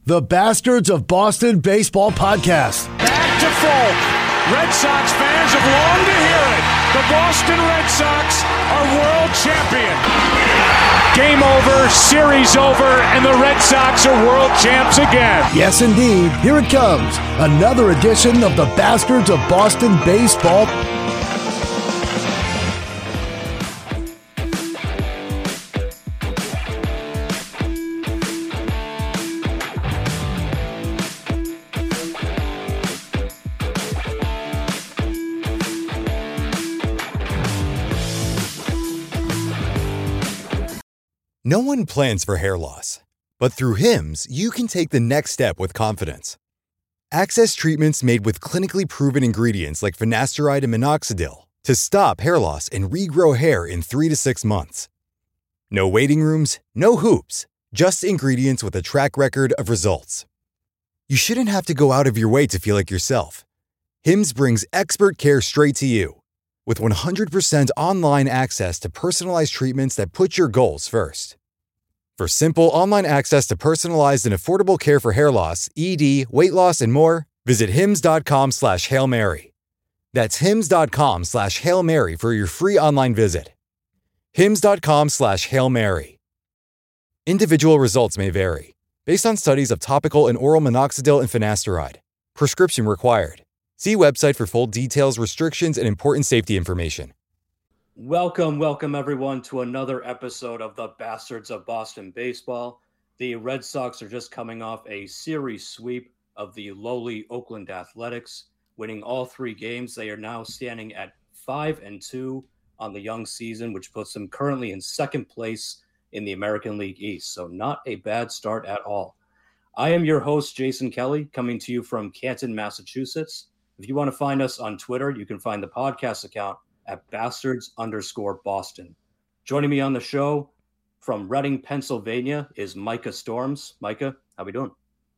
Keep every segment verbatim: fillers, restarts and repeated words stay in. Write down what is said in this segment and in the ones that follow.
the Bastards of Boston Baseball Podcast. Back to Folk. Red Sox fans have longed to hear it. The Boston Red Sox are world champion. Game over, series over, and the Red Sox are world champs again. Yes, indeed. Here it comes. Another edition of the Bastards of Boston Baseball. No one plans for hair loss, but through Hims, you can take the next step with confidence. Access treatments made with clinically proven ingredients like finasteride and minoxidil to stop hair loss and regrow hair in three to six months. No waiting rooms, no hoops, just ingredients with a track record of results. You shouldn't have to go out of your way to feel like yourself. Hims brings expert care straight to you. With one hundred percent online access to personalized treatments that put your goals first. For simple online access to personalized and affordable care for hair loss, E D, weight loss, and more, visit hims.com slash Hail Mary. That's hims.com slash Hail Mary for your free online visit. hims.com slash Hail Mary. Individual results may vary, based on studies of topical and oral minoxidil and finasteride. Prescription required. See website for full details, restrictions, and important safety information. Welcome, welcome everyone to another episode of the Bastards of Boston Baseball. The Red Sox are just coming off a series sweep of the lowly Oakland Athletics, winning all three games. They are now standing at five and two on the young season, which puts them currently in second place in the American League East. So not a bad start at all. I am your host, Jason Kelly, coming to you from Canton, Massachusetts. If you want to find us on Twitter, you can find the podcast account at bastards underscore Boston. Joining me on the show from Reading, Pennsylvania is Micah Storms. Micah, how we doing?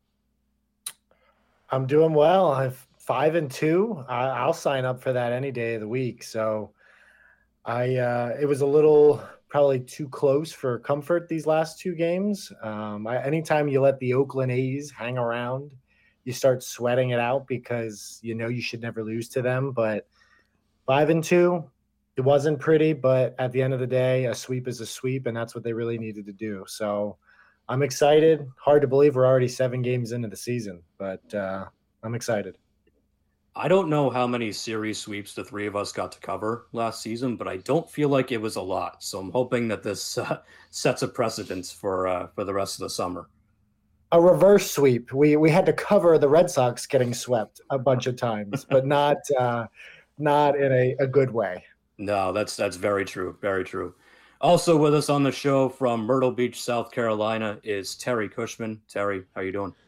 I'm doing well. I'm five and two. I, I'll sign up for that any day of the week. So I, uh, it was a little probably too close for comfort these last two games. Um, I, anytime you let the Oakland A's hang around, you start sweating it out because you know you should never lose to them. But five and two, it wasn't pretty, but at the end of the day, a sweep is a sweep, and that's what they really needed to do. So I'm excited. Hard to believe we're already seven games into the season, but uh, I'm excited. I don't know how many series sweeps the three of us got to cover last season, but I don't feel like it was a lot. So I'm hoping that this uh, sets a precedence for uh, for the rest of the summer. A reverse sweep. We we had to cover the Red Sox getting swept a bunch of times, but not uh, not in a, a good way. No, that's that's very true. Very true. Also with us on the show from Myrtle Beach, South Carolina, is Terry Cushman. Terry, how you doing?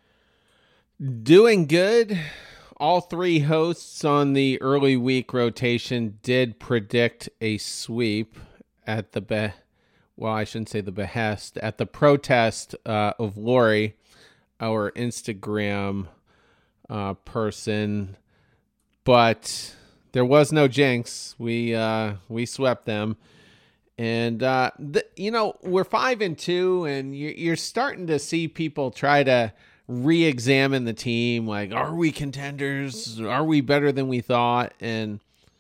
Doing good. All three hosts on the early week rotation did predict a sweep at the be- well, I shouldn't say the behest, at the protest uh, of Lori, our Instagram uh, person, but there was no jinx. We uh, we swept them, and uh, the, you know we're five and two, and you're, you're starting to see people try to re-examine the team. Like, are we contenders? Are we better than we thought? And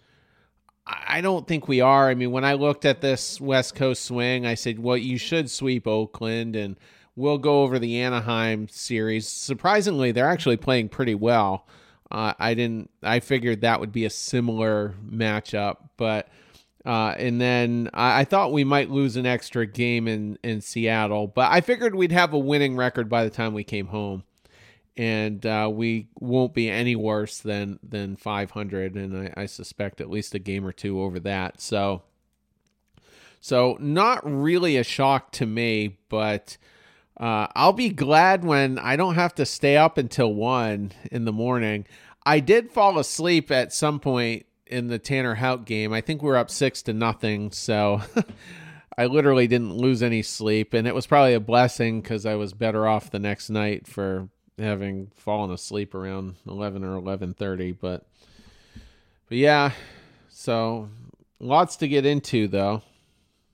I don't think we are. I mean, when I looked at this West Coast swing, I said, well, you should sweep Oakland, and we'll go over the Anaheim series. Surprisingly, they're actually playing pretty well. Uh, I didn't. I figured that would be a similar matchup, but uh, and then I, I thought we might lose an extra game in in Seattle, but I figured we'd have a winning record by the time we came home, and uh, we won't be any worse than than five hundred, and I, I suspect at least a game or two over that. So, so not really a shock to me, but. Uh, I'll be glad when I don't have to stay up until one in the morning. I did fall asleep at some point in the Tanner Houck game. I think we were up six to nothing. So I literally didn't lose any sleep, and it was probably a blessing because I was better off the next night for having fallen asleep around eleven or eleven thirty. But, but yeah, so lots to get into though.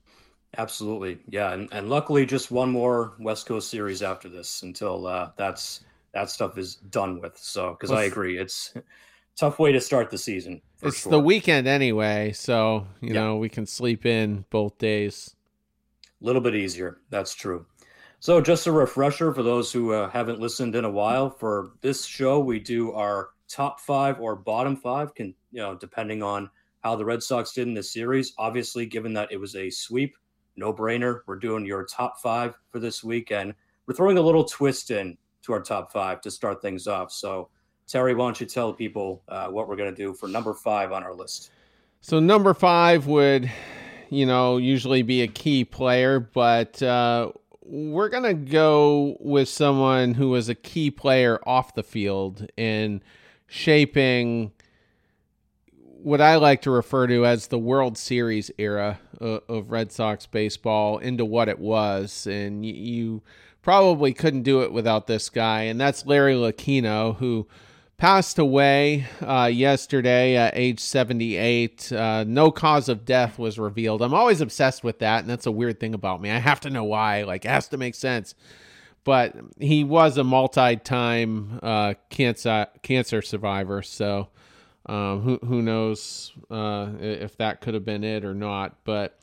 Absolutely. Yeah. And, and luckily just one more West Coast series after this until uh, that's that stuff is done with. So, because I agree, it's a tough way to start the season. For it's sure. the weekend anyway, so, you yeah. know, we can sleep in both days. A little bit easier. That's true. So just a refresher for those who uh, haven't listened in a while, for this show, we do our top five or bottom five, can, you know, depending on how the Red Sox did in this series. Obviously, given that it was a sweep, no brainer. We're doing your top five for this week, and we're throwing a little twist in to our top five to start things off. So, Terry, why don't you tell people uh, what we're going to do for number five on our list? So number five would, you know, usually be a key player, but uh, we're going to go with someone who was a key player off the field in shaping what I like to refer to as the World Series era of, of Red Sox baseball into what it was. And you, you probably couldn't do it without this guy, and that's Larry Lucchino, who passed away uh, yesterday at age seventy-eight. Uh, no cause of death was revealed. I'm always obsessed with that, and that's a weird thing about me. I have to know why. Like, it has to make sense. But he was a multi-time uh, cancer cancer survivor, so um, who who knows uh, if that could have been it or not. But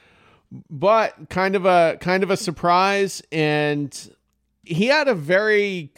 but kind of a kind of a surprise, and he had a very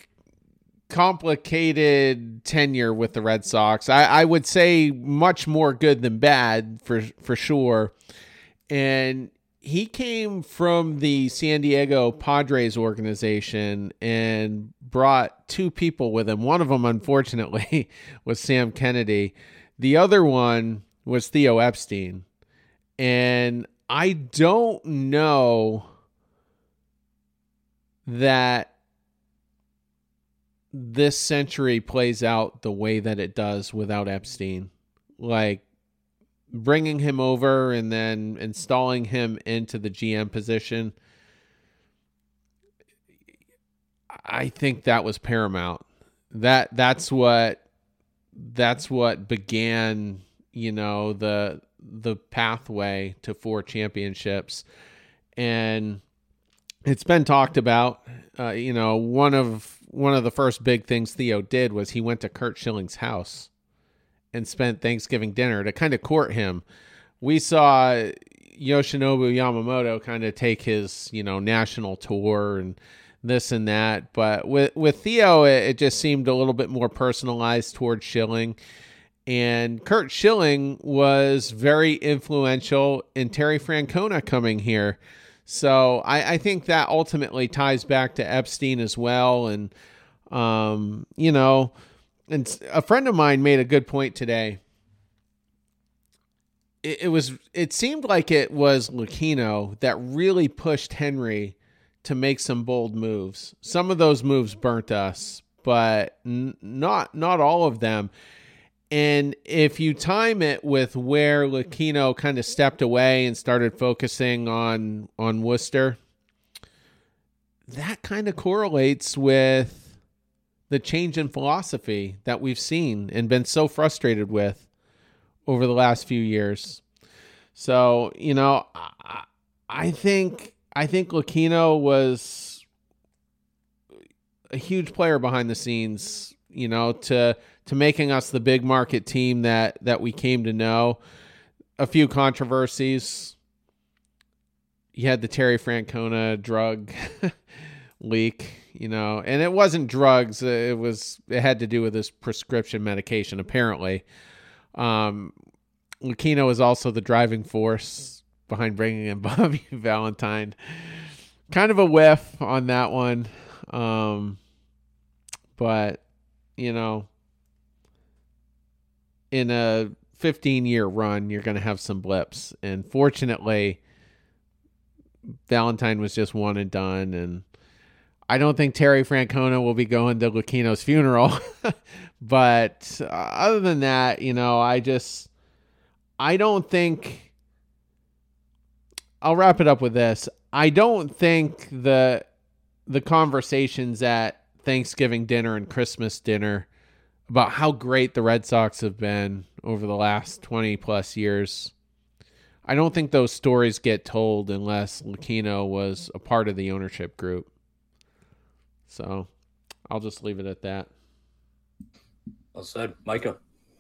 complicated tenure with the Red Sox. I, I would say much more good than bad for for sure. And he came from the San Diego Padres organization and brought two people with him. One of them, unfortunately, was Sam Kennedy. The other one was Theo Epstein. And I don't know that this century plays out the way that it does without Epstein. Like, bringing him over and then installing him into the G M position, I think that was paramount. That that's what that's what began, you know, the the pathway to four championships. And it's been talked about. Uh, you know, one of one of the first big things Theo did was he went to Curt Schilling's house and spent Thanksgiving dinner to kind of court him. We saw Yoshinobu Yamamoto kind of take his, you know, national tour and this and that. But with, with Theo, it, it just seemed a little bit more personalized towards Schilling. And Curt Schilling was very influential in Terry Francona coming here. So I, I think that ultimately ties back to Epstein as well. And, um, you know, and a friend of mine made a good point today. It, it was, it seemed like it was Lucchino that really pushed Henry to make some bold moves. Some of those moves burnt us, but n- not, not all of them. And if you time it with where Lucchino kind of stepped away and started focusing on, on Worcester, that kind of correlates with the change in philosophy that we've seen and been so frustrated with over the last few years. So, you know, I, I think I think Lucchino was a huge player behind the scenes, you know, to to making us the big market team that that we came to know. A few controversies. You had the Terry Francona drug leak, you know, and it wasn't drugs. It was, it had to do with this prescription medication, apparently. Um, Lucchino was also the driving force behind bringing in Bobby Valentine. Kind of a whiff on that one. Um, but, you know, in a fifteen year run, you're going to have some blips. And fortunately, Valentine was just one and done. And I don't think Terry Francona will be going to Lucchino's funeral. But other than that, you know, I just, I don't think, I'll wrap it up with this. I don't think the, the conversations at Thanksgiving dinner and Christmas dinner about how great the Red Sox have been over the last twenty plus years I don't think those stories get told unless Lucchino was a part of the ownership group. So I'll just leave it at that. Well said. Micah.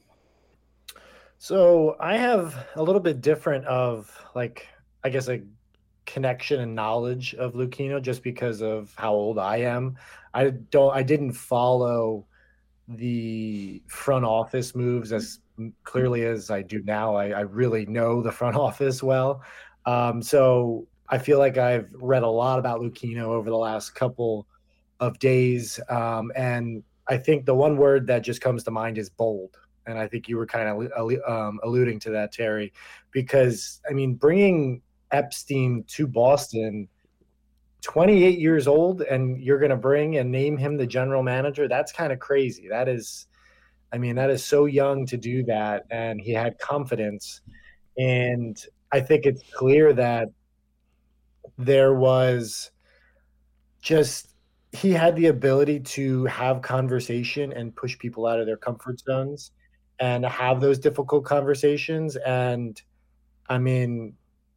So I have a little bit different of, like, I guess, a connection and knowledge of Lucchino just because of how old I am. I don't, I didn't follow the front office moves as clearly as I do now. I, I really know the front office well. Um, so I feel like I've read a lot about Lucchino over the last couple of days. Um, and I think the one word that just comes to mind is bold. And I think you were kind of um, alluding to that, Terry, because, I mean, bringing Epstein to Boston, twenty-eight years old, and you're going to bring and name him the general manager, that's kind of crazy. That is, I mean, that is so young to do that. And he had confidence. And I think it's clear that there was just, he had the ability to have conversation and push people out of their comfort zones and have those difficult conversations. And I mean,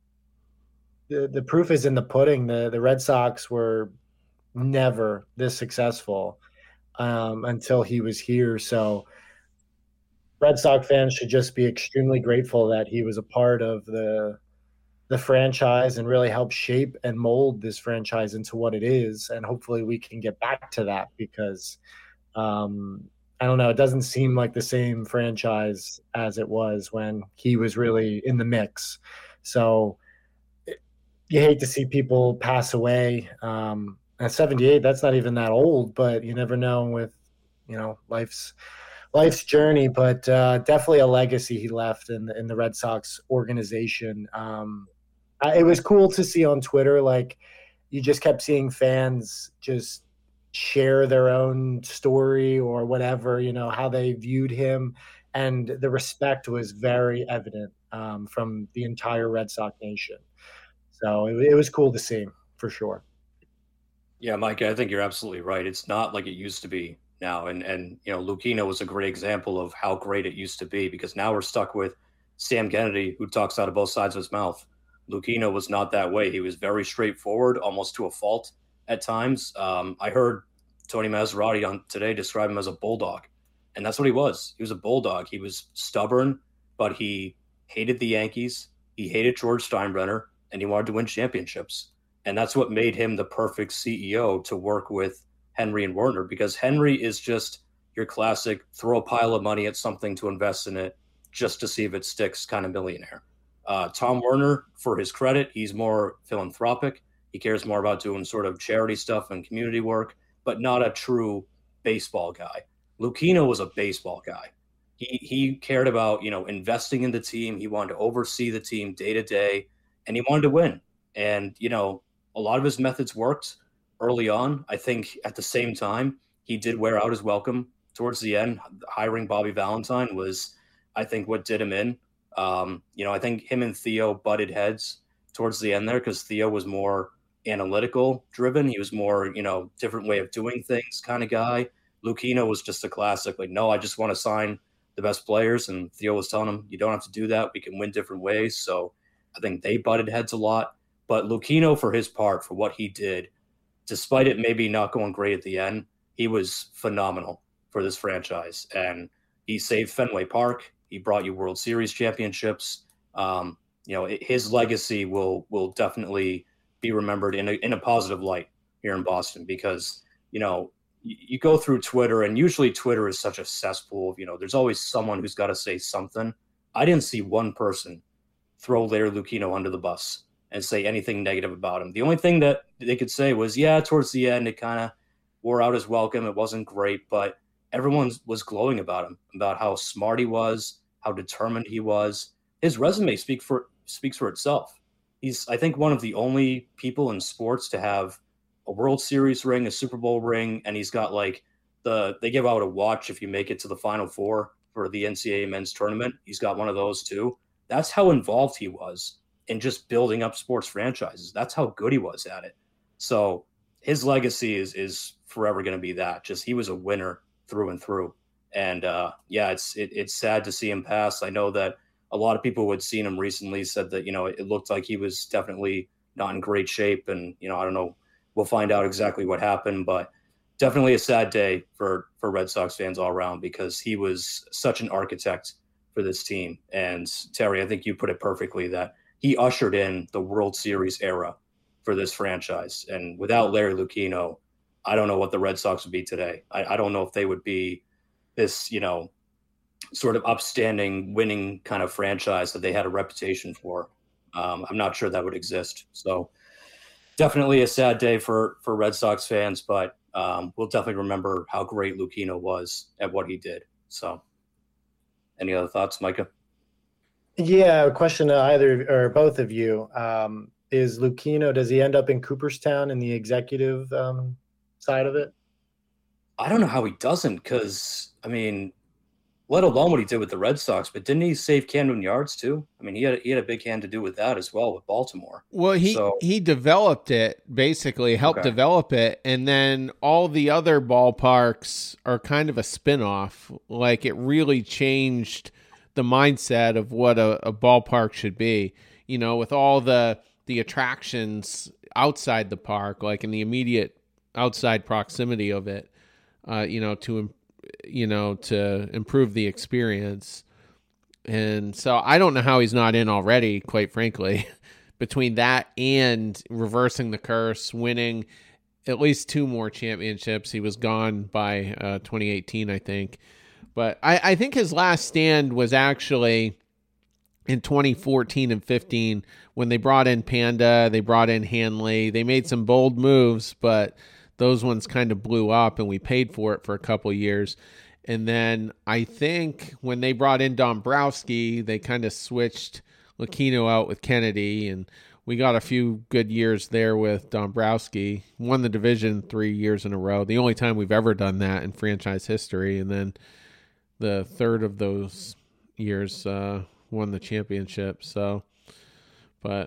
the, the proof is in the pudding. The, the Red Sox were never this successful um, until he was here. So Red Sox fans should just be extremely grateful that he was a part of the the franchise and really help shape and mold this franchise into what it is. And hopefully we can get back to that because um, I don't know, it doesn't seem like the same franchise as it was when he was really in the mix. So it, you hate to see people pass away. Um, at seventy-eight, that's not even that old, but you never know with, you know, life's life's journey, but uh, definitely a legacy he left in the, in the Red Sox organization. Um, I, it was cool to see on Twitter, like you just kept seeing fans just share their own story or whatever, you know, how they viewed him. And the respect was very evident um, from the entire Red Sox nation. So it, it was cool to see for sure. Yeah, Mike, I think you're absolutely right. It's not like it used to be now. And, and you know, Lucchino was a great example of how great it used to be because now we're stuck with Sam Kennedy, who talks out of both sides of his mouth. Lucchino was not that way. He was very straightforward, almost to a fault at times. Um, I heard Tony Maserati on today describe him as a bulldog, and that's what he was. He was a bulldog. He was stubborn, but he hated the Yankees. He hated George Steinbrenner, and he wanted to win championships. And that's what made him the perfect C E O to work with Henry and Werner, because Henry is just your classic throw a pile of money at something to invest in it just to see if it sticks kind of millionaire. Uh, Tom Werner, for his credit, he's more philanthropic. He cares more about doing sort of charity stuff and community work, but not a true baseball guy. Lucchino was a baseball guy. He he cared about, you know, investing in the team. He wanted to oversee the team day to day, and he wanted to win. And, you know, a lot of his methods worked early on. I think at the same time, he did wear out his welcome towards the end. Hiring Bobby Valentine was, I think, what did him in. Um, you know, I think him and Theo butted heads towards the end there because Theo was more analytical driven. He was more, you know, different way of doing things kind of guy. Lucchino was just a classic, like, no, I just want to sign the best players. And Theo was telling him, you don't have to do that. We can win different ways. So I think they butted heads a lot. But Lucchino, for his part, for what he did, despite it maybe not going great at the end, he was phenomenal for this franchise. And he saved Fenway Park. He brought you World Series championships. Um, you know, his legacy will will definitely be remembered in a, in a positive light here in Boston because, you know, you, you go through Twitter and usually Twitter is such a cesspool of, you know, there's always someone who's got to say something. I didn't see one person throw Larry Lucchino under the bus and say anything negative about him. The only thing that they could say was, yeah, towards the end, it kind of wore out his welcome. It wasn't great, but everyone was glowing about him, about how smart he was, how determined he was. His resume speak for, speaks for itself. He's, I think, one of the only people in sports to have a World Series ring, a Super Bowl ring, and he's got like the, they give out a watch if you make it to the Final Four for the N C double A men's tournament. He's got one of those too. That's how involved he was in just building up sports franchises. That's how good he was at it. So his legacy is is forever going to be that. Just he was a winner through and through. And uh, yeah, it's it, it's sad to see him pass. I know that a lot of people who had seen him recently said that, you know, it looked like he was definitely not in great shape. And, you know, I don't know, we'll find out exactly what happened, but definitely a sad day for, for Red Sox fans all around, because he was such an architect for this team. And Terry, I think you put it perfectly that he ushered in the World Series era for this franchise. And without Larry Lucchino, I don't know what the Red Sox would be today. I, I don't know if they would be this, you know, sort of upstanding winning kind of franchise that they had a reputation for. Um, I'm not sure that would exist. So definitely a sad day for, for Red Sox fans, but um, we'll definitely remember how great Lucchino was at what he did. So any other thoughts, Micah? Yeah, a question to either or both of you. Um, is Lucchino, does he end up in Cooperstown in the executive um, side of it? I don't know how he doesn't, because, I mean, let alone what he did with the Red Sox, but didn't he save Camden Yards too? I mean, he had he had a big hand to do with that as well with Baltimore. Well, he so, he developed it, basically helped okay. develop it, and then all the other ballparks are kind of a spin-off. Like, it really changed the mindset of what a, a ballpark should be. You know, with all the the attractions outside the park, like in the immediate outside proximity of it, uh, you know, to you know, to improve the experience. And so I don't know how he's not in already, quite frankly, between that and reversing the curse, winning at least two more championships. He was gone by uh, twenty eighteen, I think. But I, I think his last stand was actually in twenty fourteen and fifteen when they brought in Panda, they brought in Hanley. They made some bold moves, but those ones kind of blew up, and we paid for it for a couple of years. And then I think when they brought in Dombrowski, they kind of switched Lucchino out with Kennedy, and we got a few good years there with Dombrowski. Won the division three years in a row, the only time we've ever done that in franchise history. And then the third of those years uh, won the championship. So, but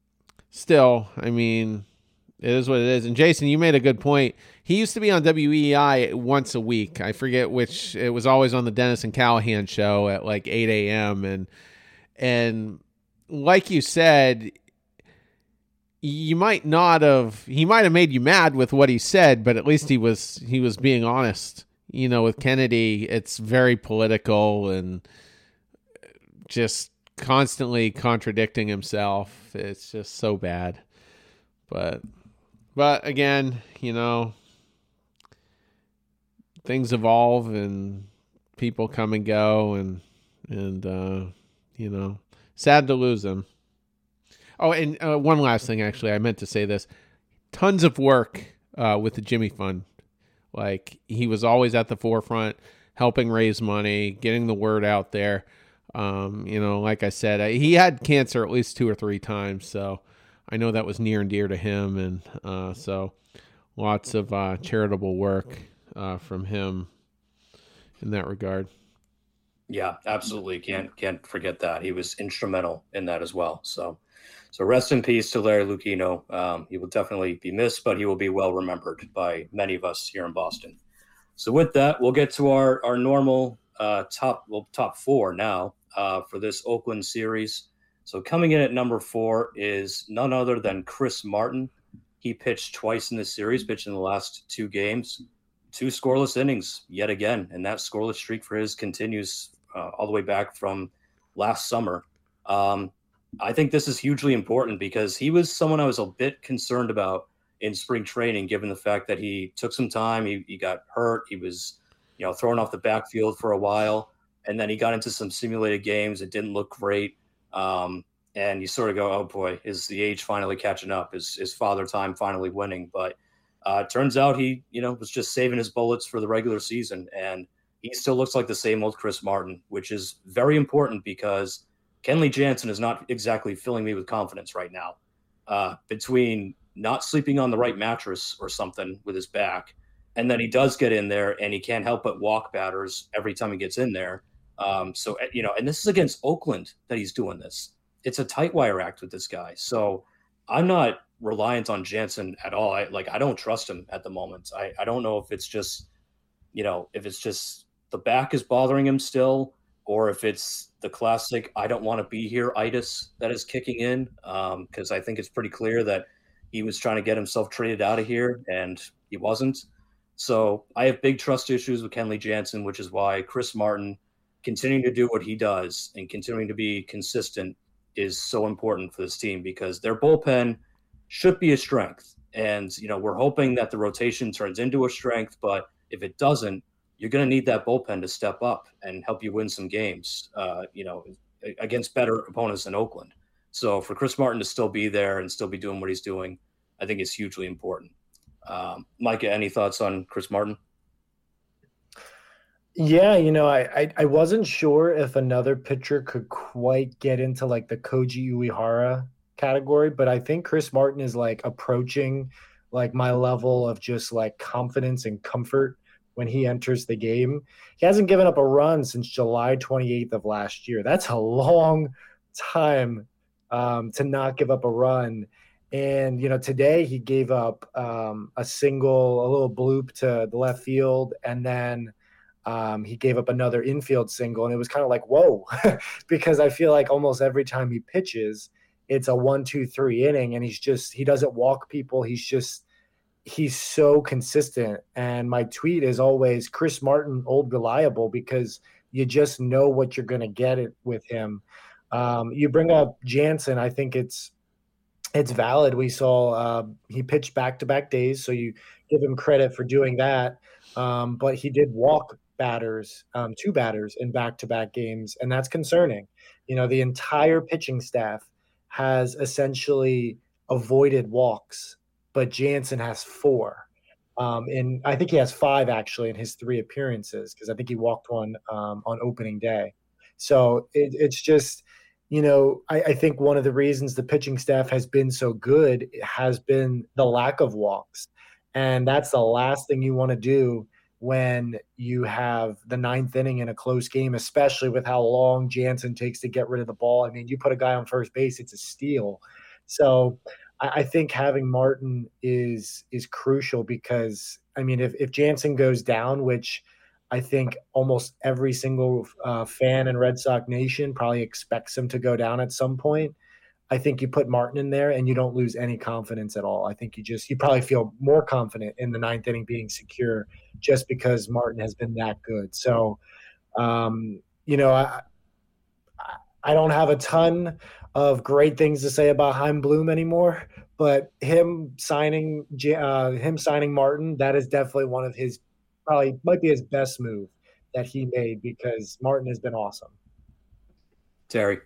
still, I mean, it is what it is. And Jason, you made a good point. He used to be on W E I once a week. I forget which. It was always on the Dennis and Callahan show at like eight a.m. And and like you said, you might not have. He might have made you mad with what he said, but at least he was he was being honest. You know, with Kennedy, it's very political and just constantly contradicting himself. It's just so bad. But. But again, you know, things evolve and people come and go, and and uh, you know, sad to lose them. Oh, and uh, one last thing, actually, I meant to say this: tons of work uh, with the Jimmy Fund. Like, he was always at the forefront, helping raise money, getting the word out there. Um, you know, like I said, he had cancer at least two or three times, so. I know that was near and dear to him, and uh, so lots of uh, charitable work uh, from him in that regard. Yeah, absolutely. Can't can't forget that. He was instrumental in that as well. So, so rest in peace to Larry Lucchino. Um, he will definitely be missed, but he will be well remembered by many of us here in Boston. So with that, we'll get to our our normal uh, top well top four now uh, for this Oakland series. So coming in at number four is none other than Chris Martin. He pitched twice in this series, pitched in the last two games, two scoreless innings yet again. And that scoreless streak for his continues uh, all the way back from last summer. Um, I think this is hugely important because he was someone I was a bit concerned about in spring training, given the fact that he took some time. He, he got hurt. He was, you know, thrown off the backfield for a while. And then he got into some simulated games. It didn't look great. Um, and you sort of go, oh boy, is the age finally catching up? Is is Father Time finally winning? But uh, it turns out he, you know, was just saving his bullets for the regular season, and he still looks like the same old Chris Martin, which is very important because Kenley Jansen is not exactly filling me with confidence right now. Uh, between not sleeping on the right mattress or something with his back, and then he does get in there and he can't help but walk batters every time he gets in there. Um, so, you know, and this is against Oakland that he's doing this. It's a tight wire act with this guy. So I'm not reliant on Jansen at all. I like, I don't trust him at the moment. I, I don't know if it's just, you know, if it's just the back is bothering him still. or if it's the classic I don't want to be here itis that is kicking in, because um, I think it's pretty clear that he was trying to get himself traded out of here, and he wasn't. So I have big trust issues with Kenley Jansen, which is why Chris Martin continuing to do what he does and continuing to be consistent is so important for this team, because their bullpen should be a strength. And, you know, we're hoping that the rotation turns into a strength, but if it doesn't, you're going to need that bullpen to step up and help you win some games, uh, you know, against better opponents than Oakland. So for Chris Martin to still be there and still be doing what he's doing, I think it's hugely important. Um, Micah, any thoughts on Chris Martin? Yeah, you know, I, I I wasn't sure if another pitcher could quite get into like the Koji Uehara category, but I think Chris Martin is like approaching like my level of just like confidence and comfort when he enters the game. He hasn't given up a run since July twenty-eighth of last year. That's a long time um, to not give up a run. And, you know, today he gave up um, a single, a little bloop to the left field, and then um, he gave up another infield single. And it was kind of like, whoa, because I feel like almost every time he pitches, it's a one, two, three inning, and he's just, he doesn't walk people. He's just, he's so consistent. And my tweet is always Chris Martin, old reliable, because you just know what you're going to get it with him. Um, you bring up Jansen. I think it's, it's valid. We saw uh, he pitched back-to-back days, so you give him credit for doing that. Um, but he did walk batters, um, two batters in back-to-back games, and that's concerning. You know, the entire pitching staff has essentially avoided walks, but Jansen has four. Um, and I think he has five, actually, in his three appearances, because I think he walked one um, on opening day. So it, it's just – you know, I, I think one of the reasons the pitching staff has been so good has been the lack of walks. And that's the last thing you want to do when you have the ninth inning in a close game, especially with how long Jansen takes to get rid of the ball. I mean, you put a guy on first base, it's a steal. So I, I think having Martin is is crucial, because, I mean, if, if Jansen goes down, which – I think almost every single uh, fan in Red Sox Nation probably expects him to go down at some point. I think you put Martin in there and you don't lose any confidence at all. I think you just, you probably feel more confident in the ninth inning being secure just because Martin has been that good. So, um, you know, I, I don't have a ton of great things to say about Chaim Bloom anymore, but him signing, uh, him signing Martin, that is definitely one of his, probably might be his best move that he made, because Martin has been awesome. Terry.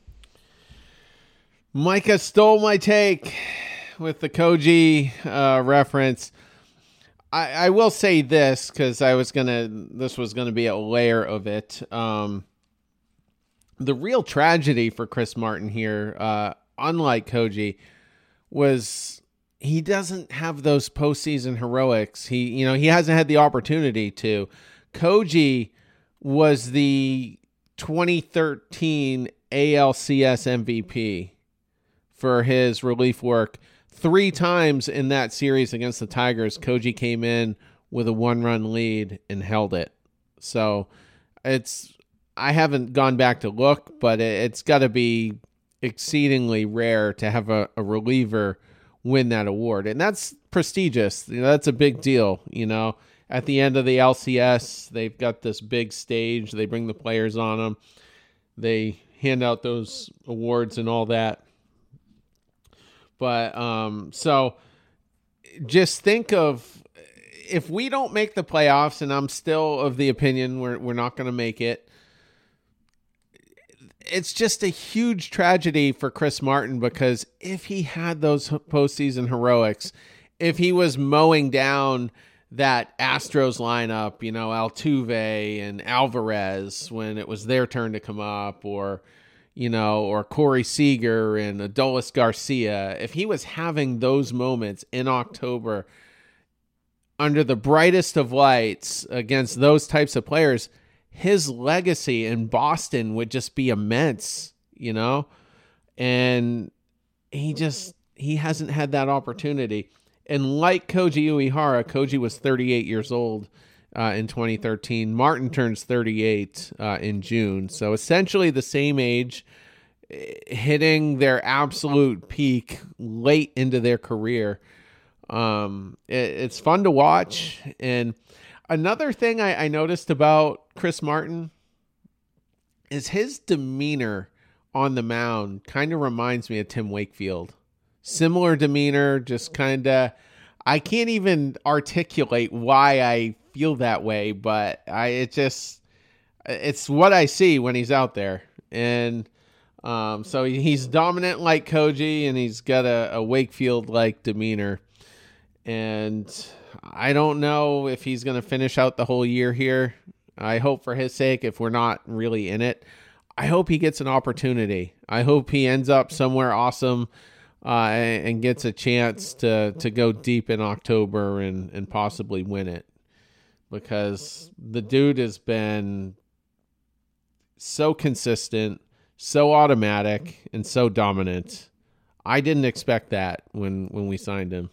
Micah stole my take with the Koji uh, reference. I, I will say this, because I was gonna, this was gonna be a layer of it. Um, the real tragedy for Chris Martin here, uh, unlike Koji, was he doesn't have those postseason heroics. He, you know, he hasn't had the opportunity to. Koji was the twenty thirteen A L C S M V P for his relief work. Three times in that series against the Tigers, Koji came in with a one-run lead and held it. So it's, I haven't gone back to look, but it's got to be exceedingly rare to have a, a reliever win that award. And that's prestigious. You know, that's a big deal. You know, at the end of the L C S, they've got this big stage. They bring the players on them. They hand out those awards and all that. But um, so just think of, if we don't make the playoffs, and I'm still of the opinion we're we're not going to make it, it's just a huge tragedy for Chris Martin, because if he had those postseason heroics, if he was mowing down that Astros lineup, you know, Altuve and Alvarez when it was their turn to come up, or, you know, or Corey Seager and Adolis Garcia, if he was having those moments in October under the brightest of lights against those types of players, his legacy in Boston would just be immense, you know? And he just, he hasn't had that opportunity. And like Koji Uehara, Koji was thirty-eight years old uh, in twenty thirteen. Martin turns thirty-eight uh, in June. So essentially the same age, hitting their absolute peak late into their career. Um, it, it's fun to watch. And another thing I, I noticed about Chris Martin is his demeanor on the mound kind of reminds me of Tim Wakefield. Similar demeanor, just kind of, I can't even articulate why I feel that way, but I, it just, it's what I see when he's out there. And um, so he's dominant like Koji, and he's got a, a Wakefield-like demeanor. And I don't know if he's going to finish out the whole year here. I hope for his sake, if we're not really in it, I hope he gets an opportunity. I hope he ends up somewhere awesome uh, and, and gets a chance to, to go deep in October and, and possibly win it. Because the dude has been so consistent, so automatic, and so dominant. I didn't expect that when, when we signed him.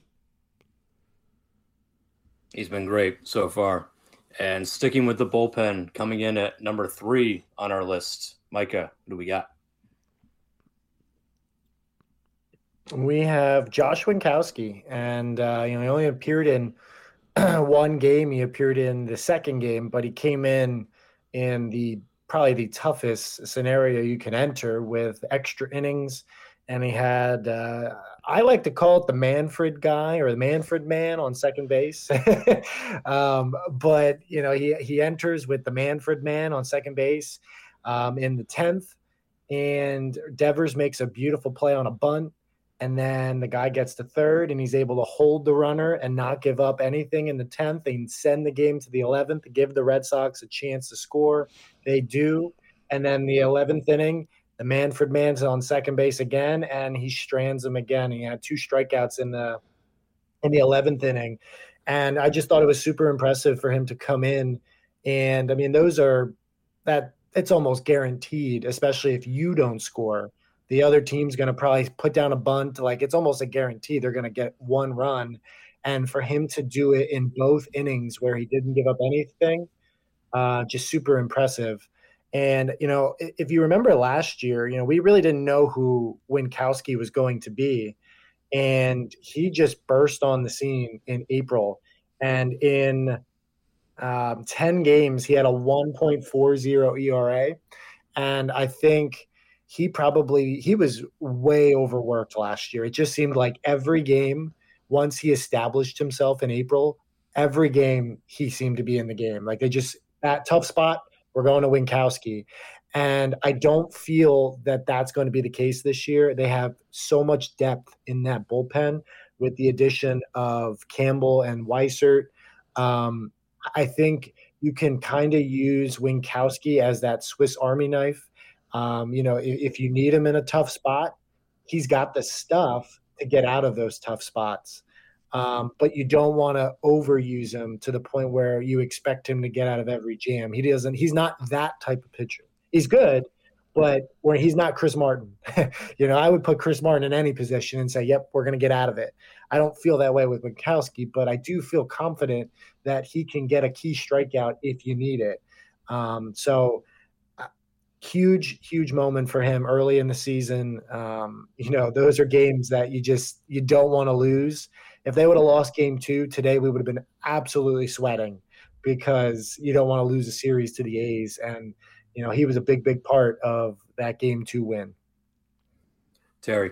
He's been great so far. And sticking with the bullpen, coming in at number three on our list, Micah, what do we got? We have Josh Winkowski, and uh, you know he only appeared in one game. He appeared in the second game, but he came in in the probably the toughest scenario you can enter with extra innings. And he had, uh, I like to call it the Manfred guy or the Manfred man on second base. um, but, you know, he, he enters with the Manfred man on second base um, in the tenth. And Devers makes a beautiful play on a bunt. And then the guy gets to third, and he's able to hold the runner and not give up anything in the tenth and send the game to the eleventh to give the Red Sox a chance to score. They do. And then the eleventh inning, the Manfred man's on second base again, and he strands him again. He had two strikeouts in the in the eleventh inning. And I just thought it was super impressive for him to come in. And, I mean, those are – that it's almost guaranteed, especially if you don't score. The other team's going to probably put down a bunt. Like, it's almost a guarantee they're going to get one run. And for him to do it in both innings where he didn't give up anything, uh, just super impressive. And, you know, if you remember last year, you know, we really didn't know who Winkowski was going to be. And he just burst on the scene in April. And in um, ten games, he had a one point four oh E R A. And I think he probably – he was way overworked last year. It just seemed like every game, once he established himself in April, every game he seemed to be in the game. Like, they just – that tough spot – we're going to Winkowski. And I don't feel that that's going to be the case this year. They have so much depth in that bullpen with the addition of Campbell and Weissert. Um, I think you can kind of use Winkowski as that Swiss Army knife. Um, you know, if, if you need him in a tough spot, he's got the stuff to get out of those tough spots. Um, but you don't want to overuse him to the point where you expect him to get out of every jam. He doesn't. He's not that type of pitcher. He's good, but where he's not Chris Martin. You know, I would put Chris Martin in any position and say, "Yep, we're going to get out of it." I don't feel that way with Winkowski, but I do feel confident that he can get a key strikeout if you need it. Um, so. Huge, huge moment for him early in the season. Um, you know, those are games that you just you don't want to lose. If they would have lost game two today, we would have been absolutely sweating because you don't want to lose a series to the A's. And, you know, he was a big, big part of that game two win. Terry.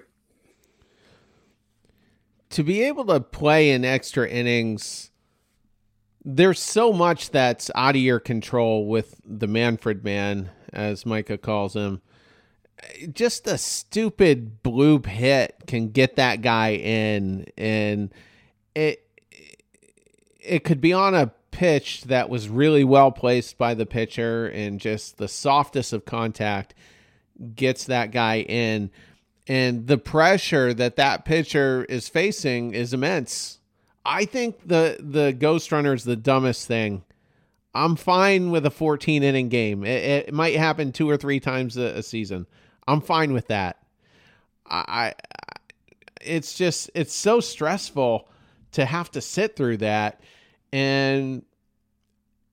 To be able to play in extra innings, there's so much that's out of your control with the Manfred man, as Micah calls him. Just a stupid bloop hit can get that guy in, and it it could be on a pitch that was really well placed by the pitcher, and just the softest of contact gets that guy in. And the pressure that that pitcher is facing is immense. I think the the ghost runner is the dumbest thing. I'm fine with a fourteen inning game. It, it might happen two or three times a, a season. I'm fine with that. I, I, it's just, it's so stressful to have to sit through that. And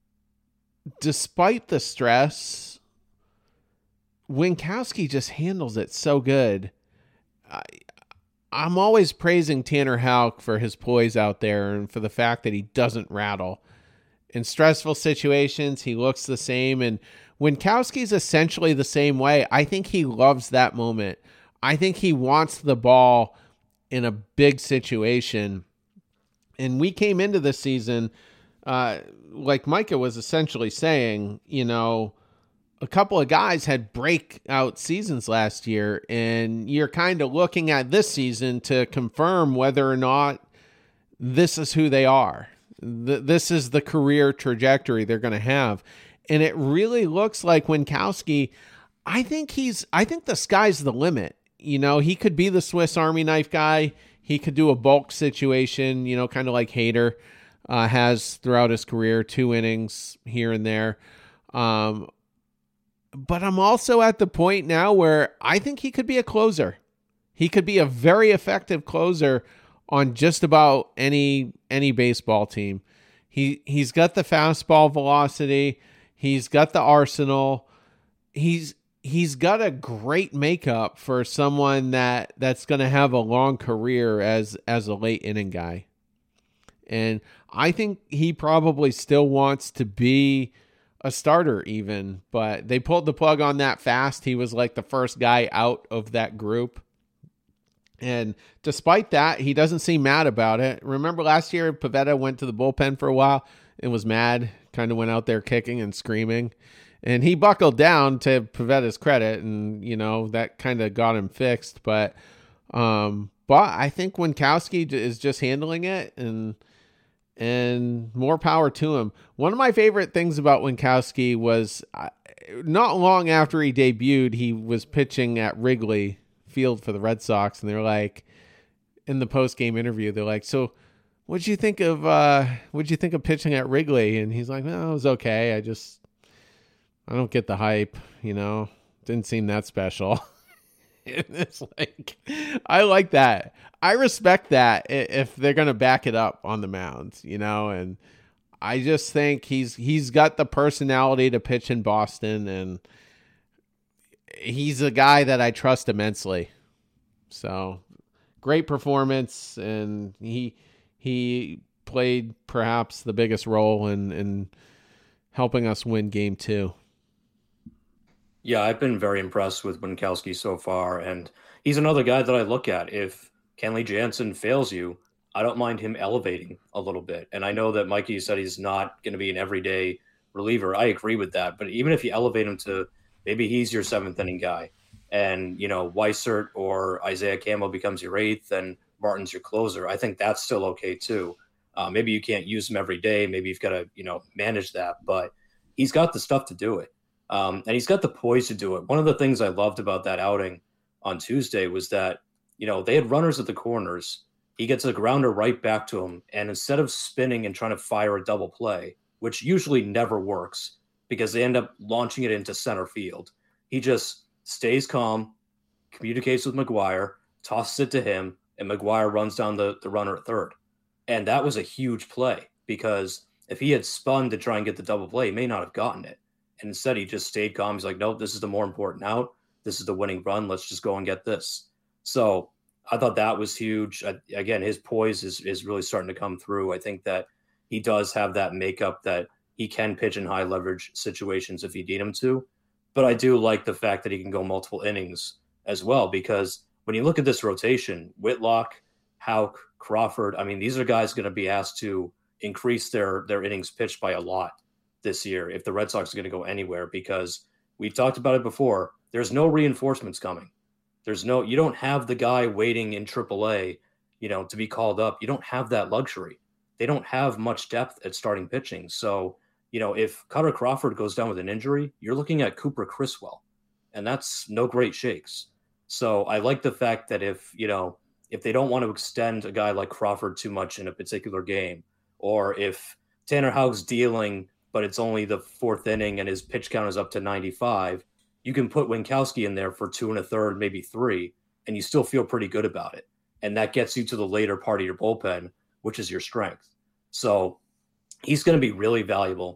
despite the stress, Winkowski just handles it so good. I, I'm always praising Tanner Houck for his poise out there and for the fact that he doesn't rattle. In stressful situations, he looks the same, and Winkowski's essentially the same way. I think he loves that moment. I think he wants the ball in a big situation. And we came into this season, uh, like Micah was essentially saying, you know, a couple of guys had breakout seasons last year, and you're kind of looking at this season to confirm whether or not this is who they are. Th- this is the career trajectory they're going to have. And it really looks like Winkowski, I think he's, I think the sky's the limit. You know, he could be the Swiss Army knife guy. He could do a bulk situation, you know, kind of like Hader uh, has throughout his career, two innings here and there. Um, but I'm also at the point now where I think he could be a closer. He could be a very effective closer on just about any any baseball team. He he's got the fastball velocity. He's got the arsenal. He's he's got a great makeup for someone that, that's going to have a long career as as a late inning guy. And I think he probably still wants to be a starter even, but they pulled the plug on that fast. He was like the first guy out of that group. And despite that, he doesn't seem mad about it. Remember last year, Pivetta went to the bullpen for a while and was mad, kind of went out there kicking and screaming. And he buckled down, to Pivetta's credit, and, you know, that kind of got him fixed. But um, but I think Winkowski is just handling it, and and more power to him. One of my favorite things about Winkowski was uh, not long after he debuted, he was pitching at Wrigley Field for the Red Sox, and they're like, in the post-game interview, they're like, so what'd you think of uh, what'd you think of pitching at Wrigley? And he's like, no, it was okay. I just, I don't get the hype, you know, didn't seem that special. And it's like, I like that. I respect that if they're going to back it up on the mound, you know, and I just think he's, he's got the personality to pitch in Boston, and he's a guy that I trust immensely. So great performance. And he, he played perhaps the biggest role in, in helping us win game two. Yeah, I've been very impressed with Winkowski so far, and he's another guy that I look at. If Kenley Jansen fails you, I don't mind him elevating a little bit. And I know that Mikey said he's not going to be an everyday reliever. I agree with that. But even if you elevate him to maybe he's your seventh inning guy, and, you know, Weissert or Isaiah Campbell becomes your eighth and Martin's your closer, I think that's still okay too. Uh, maybe you can't use him every day. Maybe you've got to, you know, manage that. But he's got the stuff to do it. Um, and he's got the poise to do it. One of the things I loved about that outing on Tuesday was that, you know, they had runners at the corners. He gets a grounder right back to him. And instead of spinning and trying to fire a double play, which usually never works because they end up launching it into center field, he just stays calm, communicates with McGuire, tosses it to him, and McGuire runs down the, the runner at third. And that was a huge play, because if he had spun to try and get the double play, he may not have gotten it. And instead, he just stayed calm. He's like, nope, this is the more important out. This is the winning run. Let's just go and get this. So I thought that was huge. I, again, his poise is, is really starting to come through. I think that he does have that makeup that he can pitch in high leverage situations if you need him to. But I do like the fact that he can go multiple innings as well, because when you look at this rotation, Whitlock, Houck, Crawford, I mean, these are guys going to be asked to increase their, their innings pitched by a lot this year if the Red Sox are going to go anywhere, because we've talked about it before. There's no reinforcements coming. There's no, you don't have the guy waiting in triple A, you know, to be called up. You don't have that luxury. They don't have much depth at starting pitching. So, you know, if Cutter Crawford goes down with an injury, you're looking at Cooper Criswell, and that's no great shakes. So I like the fact that if, you know, if they don't want to extend a guy like Crawford too much in a particular game, or if Tanner Houck's dealing, but it's only the fourth inning and his pitch count is up to ninety-five, you can put Winkowski in there for two and a third, maybe three, and you still feel pretty good about it. And that gets you to the later part of your bullpen, which is your strength. So he's going to be really valuable.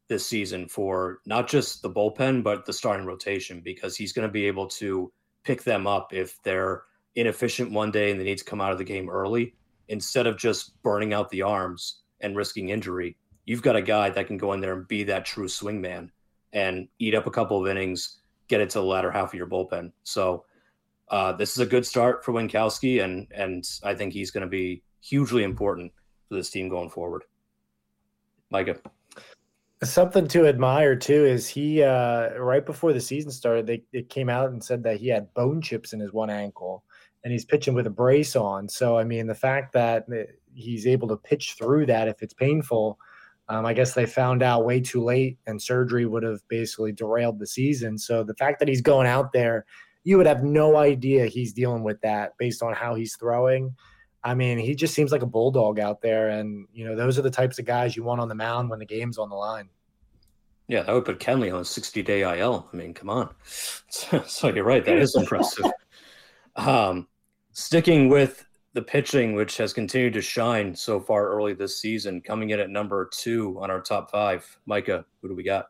this season for not just the bullpen, but the starting rotation, because he's going to be able to pick them up if they're inefficient one day and they need to come out of the game early. Instead of just burning out the arms and risking injury, you've got a guy that can go in there and be that true swingman and eat up a couple of innings, get it to the latter half of your bullpen. So uh, this is a good start for Winckowski, and and I think he's going to be hugely important for this team going forward. Micah. Something to admire too is he uh, right before the season started, they it came out and said that he had bone chips in his one ankle, and he's pitching with a brace on. So I mean, the fact that he's able to pitch through that if it's painful, um, I guess they found out way too late, and surgery would have basically derailed the season. So the fact that he's going out there, you would have no idea he's dealing with that based on how he's throwing. I mean, he just seems like a bulldog out there, and you know those are the types of guys you want on the mound when the game's on the line. Yeah, that would put Kenley on a sixty-day I L. I mean, come on. So you're right, that is impressive. Um, sticking with the pitching, which has continued to shine so far early this season, coming in at number two on our top five. Micah, who do we got?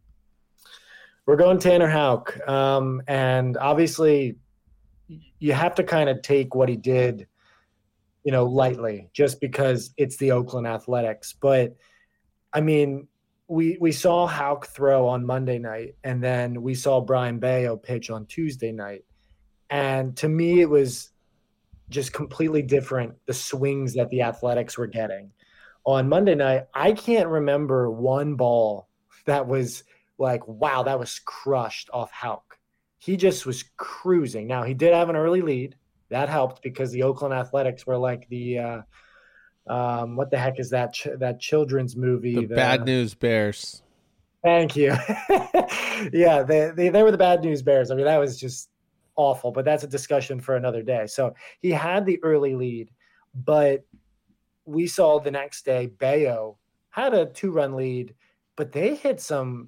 We're going Tanner Houck, um, and obviously you have to kind of take what he did, you know, lightly, just because it's the Oakland Athletics. But I mean, we we saw Houck throw on Monday night, and then we saw Brian Bayo pitch on Tuesday night, and to me, it was just completely different, the swings that the Athletics were getting. On Monday night, I can't remember one ball that was like, wow, that was crushed off Houck. He just was cruising. Now, he did have an early lead. That helped because the Oakland Athletics were like the uh, um, what the heck is that ch- that children's movie? The, the Bad News Bears. Thank you. Yeah, they, they they were the Bad News Bears. I mean, that was just awful, but that's a discussion for another day. So he had the early lead, but we saw the next day Bayo had a two-run lead, but they hit some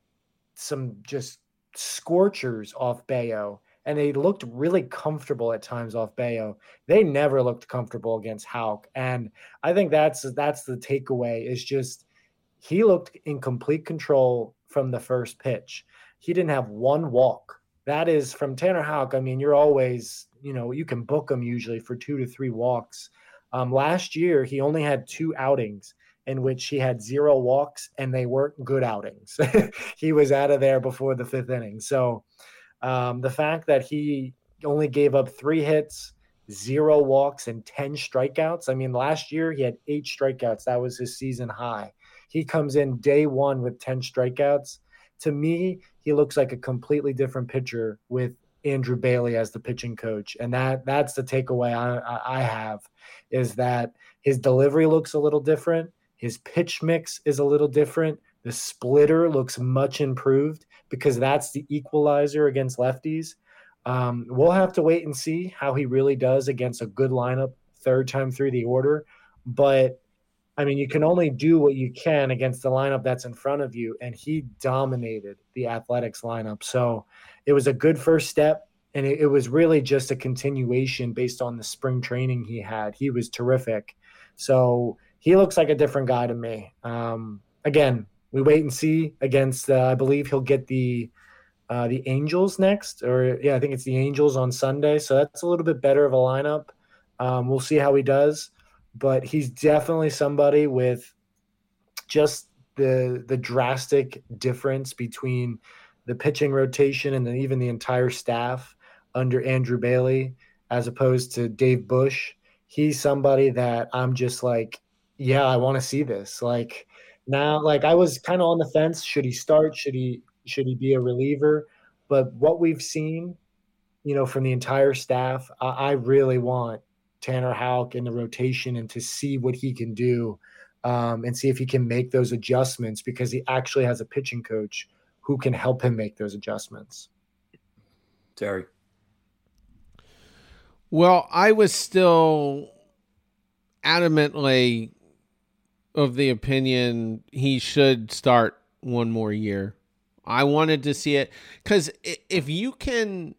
some just scorchers off Bayo. And they looked really comfortable at times off Bayo. They never looked comfortable against Houck. And I think that's that's the takeaway, is just he looked in complete control from the first pitch. He didn't have one walk. That is, from Tanner Houck, I mean, you're always, you know, you can book him usually for two to three walks. Um, last year, he only had two outings in which he had zero walks, and they weren't good outings. He was out of there before the fifth inning. So Um, the fact that he only gave up three hits, zero walks, and ten strikeouts. I mean, last year he had eight strikeouts. That was his season high. He comes in day one with ten strikeouts. To me, he looks like a completely different pitcher with Andrew Bailey as the pitching coach. And that that's the takeaway I, I have, is that his delivery looks a little different. His pitch mix is a little different. The splitter looks much improved, because that's the equalizer against lefties. Um, we'll have to wait and see how he really does against a good lineup third time through the order. But, I mean, you can only do what you can against the lineup that's in front of you, and he dominated the Athletics lineup. So it was a good first step, and it, it was really just a continuation based on the spring training he had. He was terrific. So he looks like a different guy to me. Um, again, we wait and see against, uh, I believe he'll get the uh, the Angels next. Or, yeah, I think it's the Angels on Sunday. So that's a little bit better of a lineup. Um, we'll see how he does. But he's definitely somebody with just the the drastic difference between the pitching rotation and then even the entire staff under Andrew Bailey as opposed to Dave Bush. He's somebody that I'm just like, yeah, I want to see this. Like, now, like I was kind of on the fence. Should he start? Should he should he be a reliever? But what we've seen, you know, from the entire staff, I, I really want Tanner Houck in the rotation and to see what he can do um, and see if he can make those adjustments, because he actually has a pitching coach who can help him make those adjustments. Terry. Well, I was still adamantly of the opinion he should start one more year. I wanted to see it because if you can,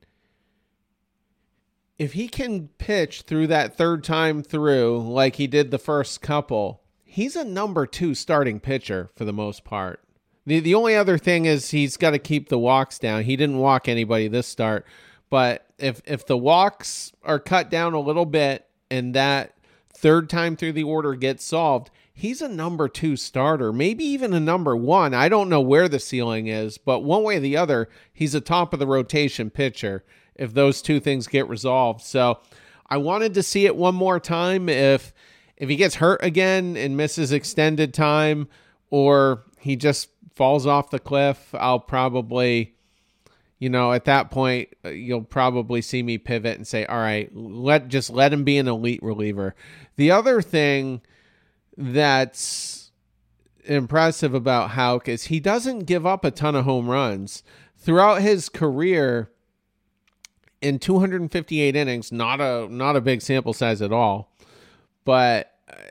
if he can pitch through that third time through like he did the first couple, he's a number two starting pitcher for the most part. The the only other thing is he's got to keep the walks down. He didn't walk anybody this start, but if if the walks are cut down a little bit and that third time through the order gets solved, he's a number two starter, maybe even a number one. I don't know where the ceiling is, but one way or the other, he's a top of the rotation pitcher if those two things get resolved. So I wanted to see it one more time. If if he gets hurt again and misses extended time, or he just falls off the cliff, I'll probably, you know, at that point, you'll probably see me pivot and say, all right, let just let him be an elite reliever. The other thing that's impressive about Houck is he doesn't give up a ton of home runs. Throughout his career, in two hundred fifty-eight innings, not a not a big sample size at all, but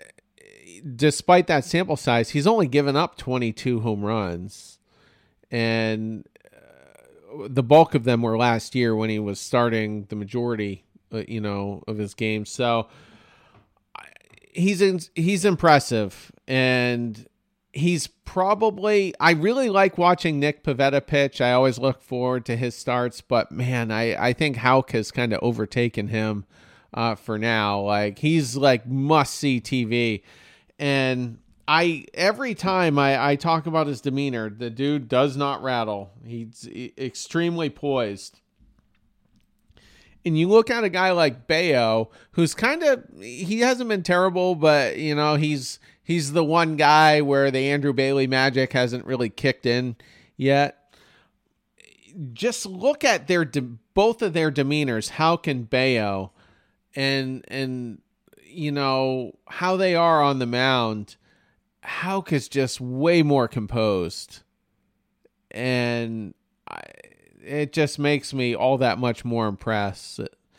despite that sample size, he's only given up twenty-two home runs, and uh, the bulk of them were last year when he was starting the majority, uh, you know, of his games. So he's in, he's impressive, and he's probably, I really like watching Nick Pivetta pitch. I always look forward to his starts, but man, I, I think Houck has kind of overtaken him uh, for now. Like, he's like must-see T V. And I every time I, I talk about his demeanor, the dude does not rattle. He's extremely poised. And you look at a guy like Bello, who's kind of, he hasn't been terrible, but, you know, he's he's the one guy where the Andrew Bailey magic hasn't really kicked in yet. Just look at their de- both of their demeanors, Houck and Bello, and and you know, how they are on the mound. Houck is just way more composed, and I, it just makes me all that much more impressed.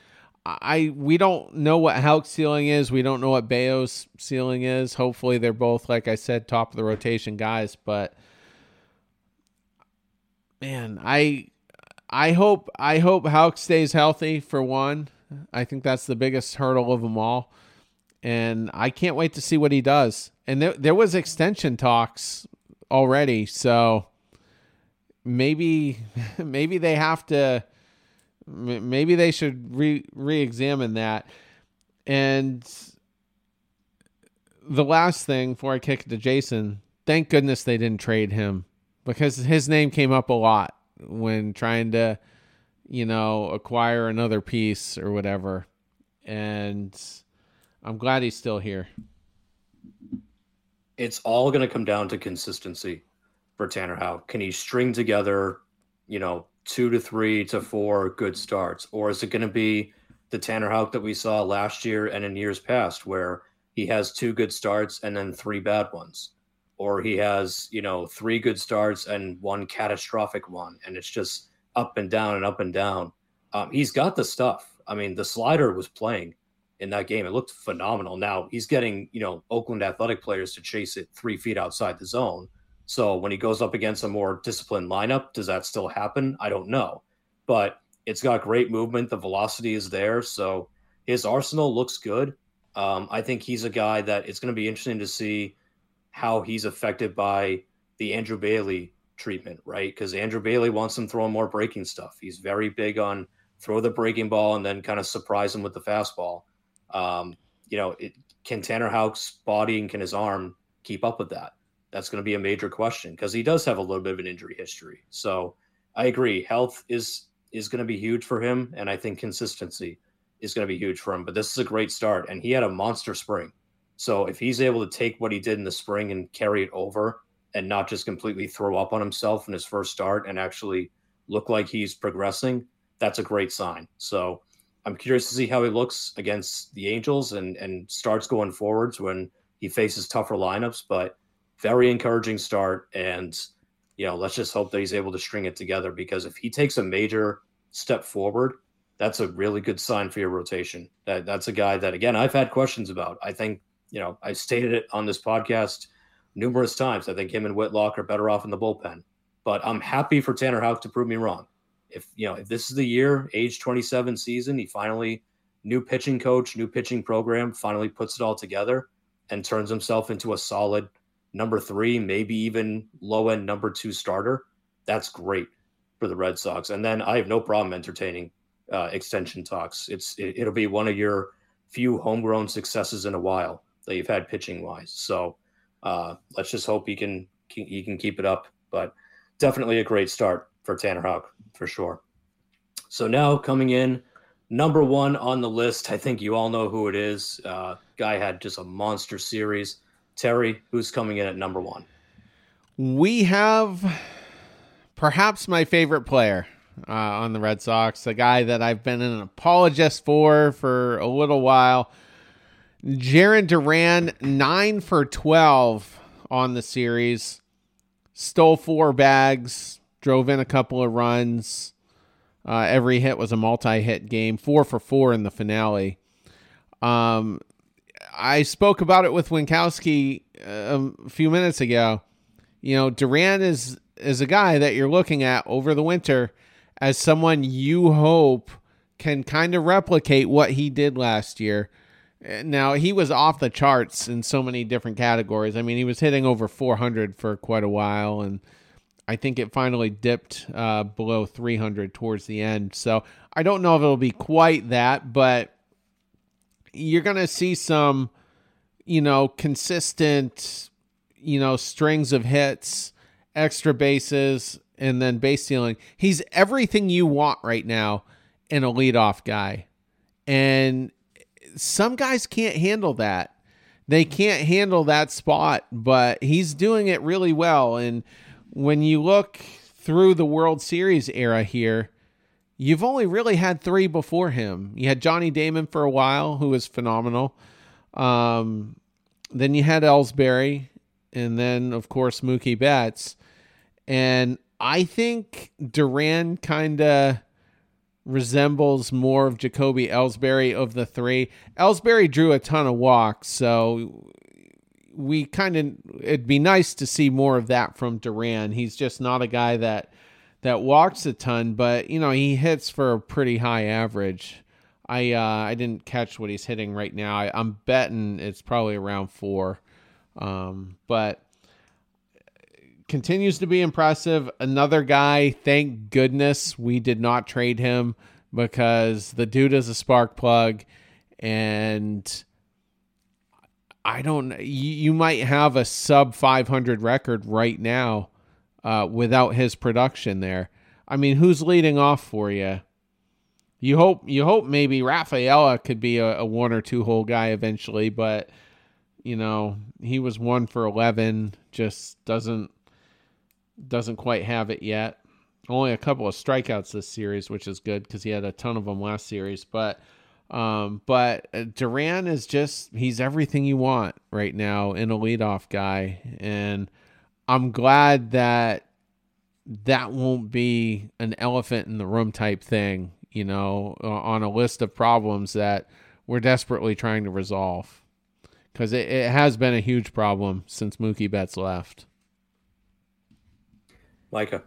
I we don't know what Houck's ceiling is. We don't know what Bello's ceiling is. Hopefully they're both, like I said, top of the rotation guys, but man, I I hope I hope Houck stays healthy for one. I think that's the biggest hurdle of them all. And I can't wait to see what he does. And there, there was extension talks already, so maybe maybe they have to, maybe they should re re-examine that. And the last thing before I kick it to Jason, thank goodness they didn't trade him, because his name came up a lot when trying to, you know, acquire another piece or whatever. And I'm glad he's still here. It's all going to come down to consistency for Tanner Houck. Can he string together, you know, two to three to four good starts? Or is it going to be the Tanner Houck that we saw last year and in years past, where he has two good starts and then three bad ones? Or he has, you know, three good starts and one catastrophic one, and it's just up and down and up and down. Um, he's got the stuff. I mean, the slider was playing in that game. It looked phenomenal. Now he's getting, you know, Oakland Athletic players to chase it three feet outside the zone. So when he goes up against a more disciplined lineup, does that still happen? I don't know, but it's got great movement. The velocity is there. So his arsenal looks good. Um, I think he's a guy that it's going to be interesting to see how he's affected by the Andrew Bailey treatment, right? Because Andrew Bailey wants him throwing more breaking stuff. He's very big on throw the breaking ball and then kind of surprise him with the fastball. Um, you know, it, can Tanner Houck's body and can his arm keep up with that? That's going to be a major question, because he does have a little bit of an injury history. So I agree. Health is, is going to be huge for him. And I think consistency is going to be huge for him, but this is a great start, and he had a monster spring. So if he's able to take what he did in the spring and carry it over and not just completely throw up on himself in his first start and actually look like he's progressing, that's a great sign. So I'm curious to see how he looks against the Angels and, and starts going forwards when he faces tougher lineups, but very encouraging start. And, you know, let's just hope that he's able to string it together, because if he takes a major step forward, that's a really good sign for your rotation. That That's a guy that, again, I've had questions about. I think, you know, I stated it on this podcast numerous times. I think him and Whitlock are better off in the bullpen, but I'm happy for Tanner Houck to prove me wrong. If, you know, if this is the year, age twenty-seven season, he finally, new pitching coach, new pitching program, finally puts it all together and turns himself into a solid number three, maybe even low end number two starter, that's great for the Red Sox. And then I have no problem entertaining uh, extension talks. It's it, it'll be one of your few homegrown successes in a while that you've had pitching wise. So uh, let's just hope he can he can keep it up. But definitely a great start for Tanner Houck for sure. So now coming in, number one on the list, I think you all know who it is. Uh, guy had just a monster series. Terry, who's coming in at number one? We have perhaps my favorite player uh, on the Red Sox, a guy that I've been an apologist for for a little while. Jarren Duran, nine for twelve on the series, stole four bags, drove in a couple of runs. Uh, every hit was a multi-hit game, four for four in the finale. Um, I spoke about it with Winkowski uh, a few minutes ago. You know, Duran is is a guy that you're looking at over the winter as someone you hope can kind of replicate what he did last year. Now, he was off the charts in so many different categories. I mean, he was hitting over four hundred for quite a while, and I think it finally dipped uh, below three hundred towards the end. So I don't know if it'll be quite that, but you're going to see some, you know, consistent, you know, strings of hits, extra bases, and then base stealing. He's everything you want right now in a leadoff guy. And some guys can't handle that. They can't handle that spot, but he's doing it really well. And when you look through the World Series era here, you've only really had three before him. You had Johnny Damon for a while, who was phenomenal. Um, then you had Ellsbury, and then, of course, Mookie Betts. And I think Duran kind of resembles more of Jacoby Ellsbury of the three. Ellsbury drew a ton of walks, so we kind of, it'd be nice to see more of that from Duran. He's just not a guy that that walks a ton, but you know, he hits for a pretty high average. I uh, I didn't catch what he's hitting right now. I, I'm betting it's probably around four, um, but continues to be impressive. Another guy, thank goodness we did not trade him, because the dude is a spark plug, and I don't, you, you might have a sub five hundred record right now uh, without his production there. I mean, who's leading off for you? You hope, you hope maybe Rafaela could be a, a one or two hole guy eventually, but you know, he was one for eleven, just doesn't, doesn't quite have it yet. Only a couple of strikeouts this series, which is good because he had a ton of them last series. But um, but Duran is just, he's everything you want right now in a leadoff guy. And I'm glad that that won't be an elephant in the room type thing, you know, on a list of problems that we're desperately trying to resolve. Because it, it has been a huge problem since Mookie Betts left. Micah.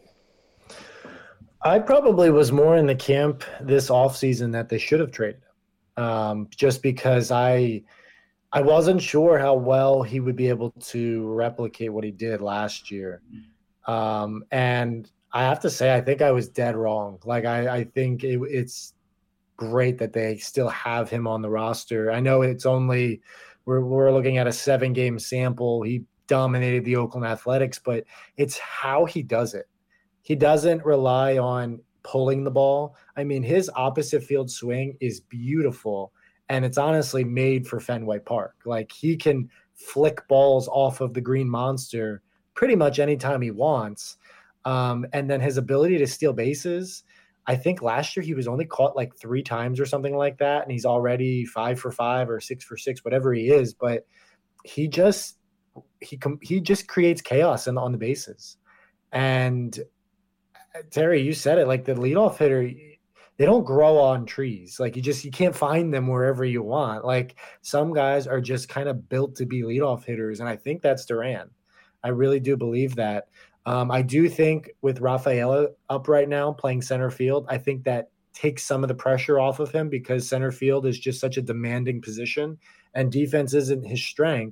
I probably was more in the camp this offseason that they should have traded him, um, just because I I wasn't sure how well he would be able to replicate what he did last year. Um, and I have to say, I think I was dead wrong. Like, I, I think it, it's great that they still have him on the roster. I know it's only we're, we're looking at a seven-game sample. He dominated the Oakland Athletics, but it's how he does it. He doesn't rely on pulling the ball. I mean, his opposite field swing is beautiful, and it's honestly made for Fenway Park. Like, he can flick balls off of the green monster pretty much anytime he wants. Um, and then his ability to steal bases, I think last year he was only caught like three times or something like that, and he's already five for five or six for six, whatever he is. But he just he com- he just creates chaos in, on the bases. And Terry, you said it, like the leadoff hitter, they don't grow on trees. Like, you just, you can't find them wherever you want. Like, some guys are just kind of built to be leadoff hitters. And I think that's Duran. I really do believe that. Um, I do think with Rafaela up right now playing center field, I think that takes some of the pressure off of him, because center field is just such a demanding position and defense isn't his strength.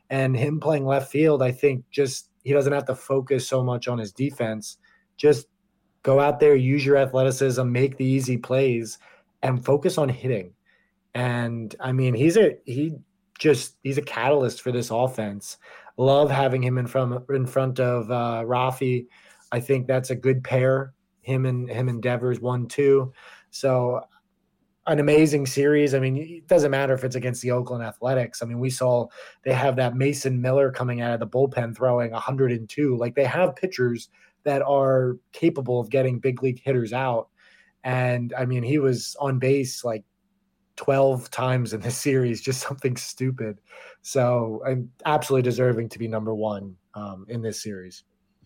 And him playing left field, I think just he doesn't have to focus so much on his defense. Just go out there, use your athleticism, make the easy plays, and focus on hitting. And I mean, he's a he just he's a catalyst for this offense. Love having him in front in front of uh, Rafi. I think that's a good pair. Him and him and Devers one two. So an amazing series. I mean, it doesn't matter if it's against the Oakland Athletics. I mean, we saw they have that Mason Miller coming out of the bullpen throwing one hundred two. Like, they have pitchers that are capable of getting big league hitters out. And I mean, he was on base like twelve times in this series, just something stupid. So I'm absolutely deserving to be number one um, in this series.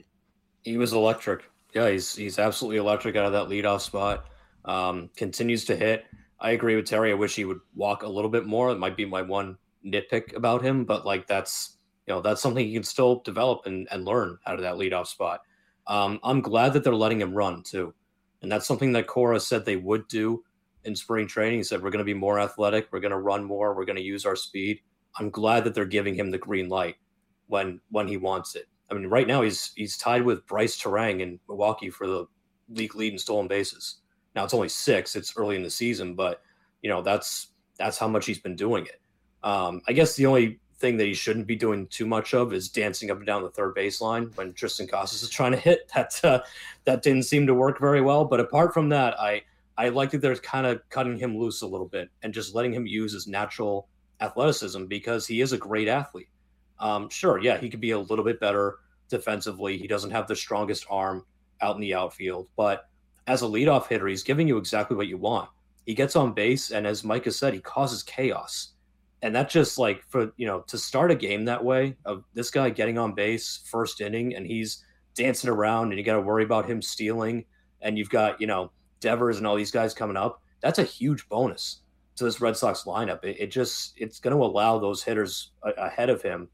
He was electric. Yeah, he's he's absolutely electric out of that leadoff spot. Um, continues to hit. I agree with Terry. I wish he would walk a little bit more. It might be my one nitpick about him, but like that's you know that's something he can still develop and, and learn out of that leadoff spot. Um, I'm glad that they're letting him run too, and that's something that Cora said they would do in spring training. He said we're going to be more athletic, we're going to run more, we're going to use our speed. I'm glad that they're giving him the green light when when he wants it. I mean, right now he's he's tied with Bryce Terang in Milwaukee for the league lead in stolen bases. Now it's only six. It's early in the season, but you know that's that's how much he's been doing it. Um, I guess the only thing that he shouldn't be doing too much of is dancing up and down the third baseline when Tristan Casas is trying to hit. That uh, that didn't seem to work very well. But apart from that, I I like that they're kind of cutting him loose a little bit and just letting him use his natural athleticism because he is a great athlete. Um, sure, yeah, he could be a little bit better defensively. He doesn't have the strongest arm out in the outfield, but as a leadoff hitter, he's giving you exactly what you want. He gets on base, and as Mike has said, he causes chaos. And that just like for, you know, to start a game that way of this guy getting on base first inning and he's dancing around and you got to worry about him stealing. And you've got, you know, Devers and all these guys coming up. That's a huge bonus to this Red Sox lineup. It, it just, it's going to allow those hitters a, ahead of him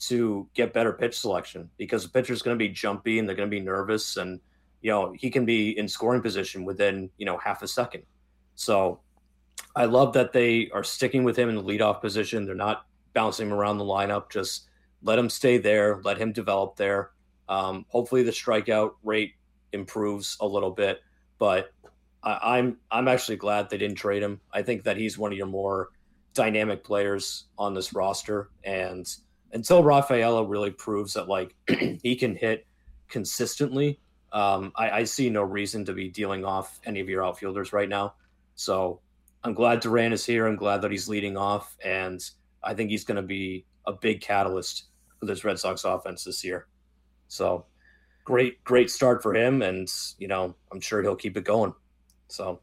to get better pitch selection because the pitcher's going to be jumpy and they're going to be nervous and, you know, he can be in scoring position within, you know, half a second. So I love that they are sticking with him in the leadoff position. They're not bouncing him around the lineup. Just let him stay there. Let him develop there. Um, hopefully the strikeout rate improves a little bit, but I, I'm, I'm actually glad they didn't trade him. I think that he's one of your more dynamic players on this roster. And until Rafaela really proves that like he can hit consistently, Um, I, I see no reason to be dealing off any of your outfielders right now. So I'm glad Duran is here. I'm glad that he's leading off. And I think he's going to be a big catalyst for this Red Sox offense this year. So great, great start for him. And, you know, I'm sure he'll keep it going. So,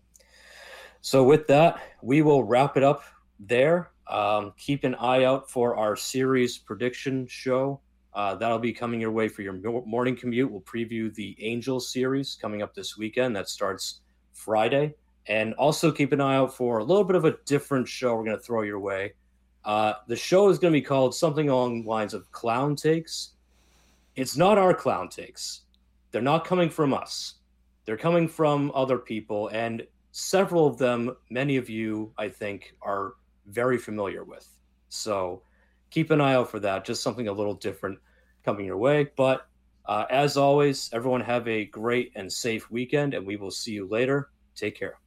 so with that, we will wrap it up there. Um, keep an eye out for our series prediction show. Uh, that'll be coming your way for your morning commute. We'll preview the Angels series coming up this weekend. That starts Friday. And also keep an eye out for a little bit of a different show we're going to throw your way. Uh, the show is going to be called something along the lines of Clown Takes. It's not our Clown Takes. They're not coming from us. They're coming from other people. And several of them, many of you, I think, are very familiar with. So keep an eye out for that. Just something a little different coming your way. But uh, as always, everyone have a great and safe weekend, and we will see you later. Take care.